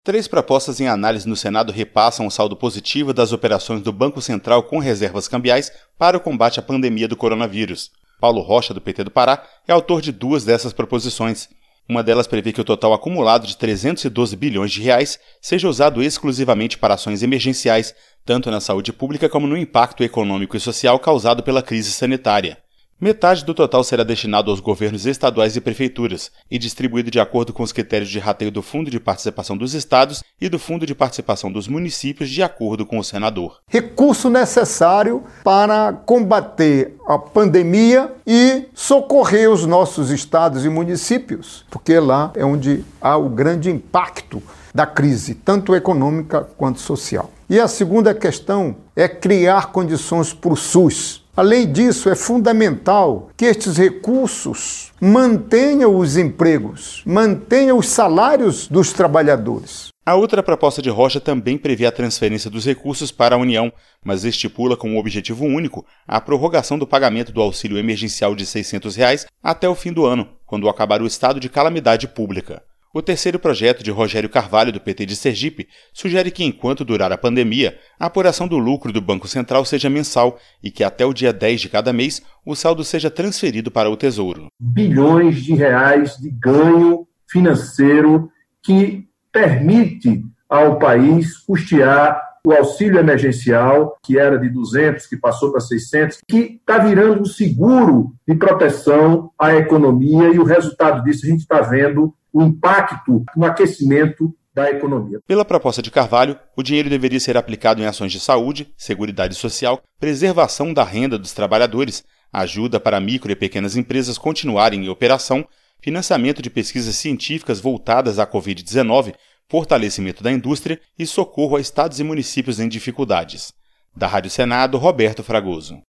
Três propostas em análise no Senado repassam o saldo positivo das operações do Banco Central com reservas cambiais para o combate à pandemia do coronavírus. Paulo Rocha, do PT do Pará, é autor de duas dessas proposições. Uma delas prevê que o total acumulado de 312 bilhões de reais seja usado exclusivamente para ações emergenciais, tanto na saúde pública como no impacto econômico e social causado pela crise sanitária. Metade do total será destinado aos governos estaduais e prefeituras e distribuído de acordo com os critérios de rateio do Fundo de Participação dos Estados e do Fundo de Participação dos Municípios, de acordo com o senador. Recurso necessário para combater a pandemia e socorrer os nossos estados e municípios, porque lá é onde há o grande impacto da crise, tanto econômica quanto social. E a segunda questão é criar condições para o SUS. Além disso, é fundamental que estes recursos mantenham os empregos, mantenham os salários dos trabalhadores. A outra proposta de Rocha também prevê a transferência dos recursos para a União, mas estipula como objetivo único a prorrogação do pagamento do auxílio emergencial de R$ 600 até o fim do ano, quando acabar o estado de calamidade pública. O terceiro projeto, de Rogério Carvalho, do PT de Sergipe, sugere que, enquanto durar a pandemia, a apuração do lucro do Banco Central seja mensal e que até o dia 10 de cada mês o saldo seja transferido para o Tesouro. Bilhões de reais de ganho financeiro que permite ao país custear o auxílio emergencial, que era de 200, que passou para 600, que está virando um seguro de proteção à economia, e o resultado disso a gente está vendo o impacto no aquecimento da economia. Pela proposta de Carvalho, o dinheiro deveria ser aplicado em ações de saúde, seguridade social, preservação da renda dos trabalhadores, ajuda para micro e pequenas empresas continuarem em operação, financiamento de pesquisas científicas voltadas à Covid-19, fortalecimento da indústria e socorro a estados e municípios em dificuldades. Da Rádio Senado, Roberto Fragoso.